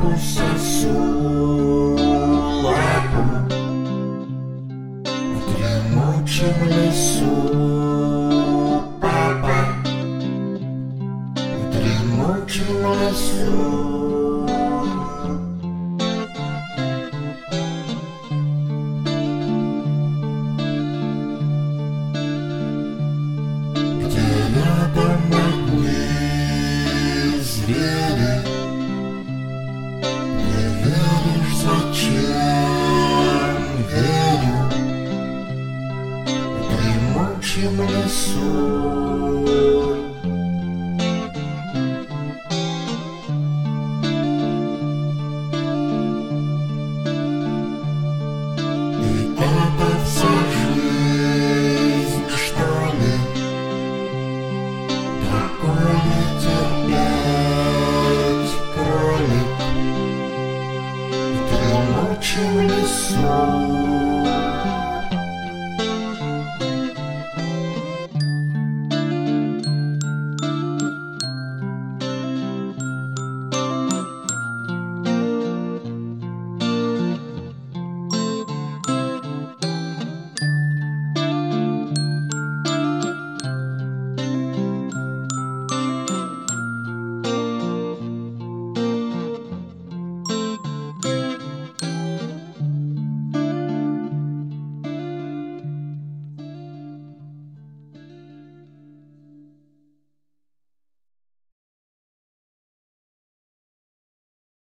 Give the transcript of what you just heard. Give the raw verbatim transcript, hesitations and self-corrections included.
лапу сосу, лапу в дремучем лесу, папа, в дремучем лесу. Рядом одни звери, не веришь, зачем верю, в дремучем лесу